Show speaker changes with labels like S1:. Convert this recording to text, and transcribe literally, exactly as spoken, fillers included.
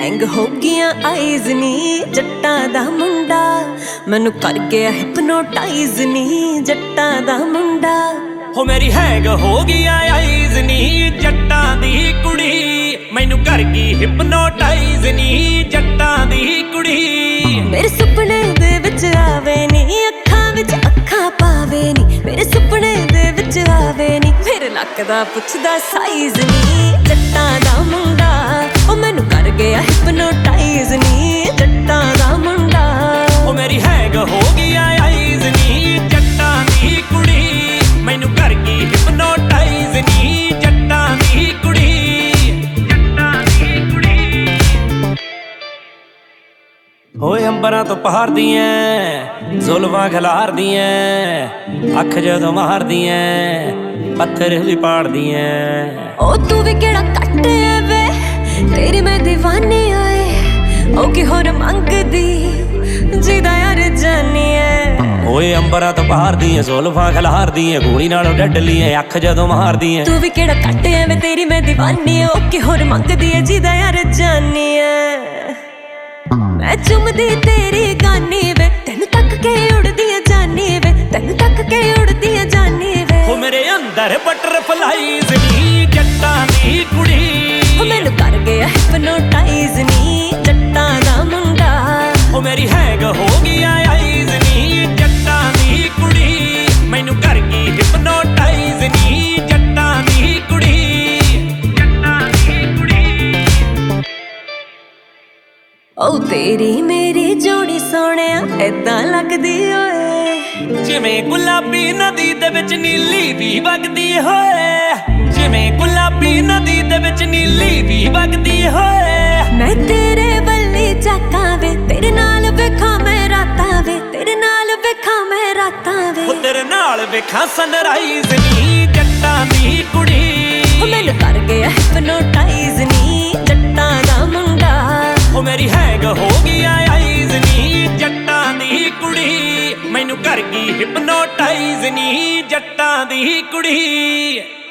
S1: Hang हो गया eyes नी जट्टां दा मुंडा मैनू कर गया हिपनोटाइज नी जट्टां दा मुंडा
S2: हो मेरी हैंग हो गया आईज नी जट्टां दी कुड़ी मैनू कर गई हिपनोटाइज नी जट्टां दी कुड़ी
S1: मेरे सुपने दे विच आवे नी अखां विच अखां पावे नी मेरे सुपने दे विच आवे नी मेरे लक दा पुछदा साइज नी जट्टां दा मुंडा ओ मैनू कर गया हिपनोटाइज नी जट्टां दा मुंडा
S2: ओ मेरी हैंग हो गया आईज नी जट्टां दी कुड़ी मैनू कर गई हिपनोटाइज नी जट्टां दी कुड़ी जट्टां दी कुड़ी होए अंबरां तो पहाड़ दियां जुल्फां खिलार दियां अख जदों मार दियां पत्थर भी पाड़ दियां
S1: ओ तू भी केड़ा कट है वे तेरी मैं दीवानी आए ओ की होर मंगदी जिदा यार जानी है
S2: ओए अंबरां तो पहाड़ दियां जुल्फां खिलार दियां गोली नालों डडली है अख जदों मार दियां
S1: तू भी केड़ा कट है वे तेरी मैं दीवानी है ओ की होर मंगदी है जिदा यार जानी है मैं चुमदी तेरी गानी वे तेनू तक के उड़दी जानी वे तेनू तक के उड़दी जानी वे
S2: ओ मेरे अंदर बटरफ्लाइज नी जट्टां दी कुड़ी
S1: ओ मैनू कर गया हिपनोटाइज नी जट्टां दा मुंडा
S2: ओ मेरी हैंग हो गया आईज नी जट्टां दी कुड़ी मैनू कर गई हिपनोटाइज नी जट्टां दी कुड़ी जट्टां दी कुड़ी
S1: ओ तेरी मेरी जोड़ी सोहणिया ऐदां लगदी ओए
S2: जिवें गुलाबी नदी दे विच नीली भी वगदी होए जिवें गुलाबी नदी दे विच नीली भी वगदी होए
S1: मैं तेरे वल्ली जाकां वे तेरे नाल वेखां मैं रातां वे तेरे नाल वेखां मैं रातां वे
S2: ओ तेरे नाल वेखां सनराइज नी जट्टां दी कुड़ी
S1: ओ मैनू कर गया हिपनोटाइज नी जट्टां दा मुंडा
S2: ओ मेरी हैंग हो गया आईज नी जट्टां दी कुड़ी मैनू कर गई हिपनोटाइज नी जट्टां दी कुड़ी।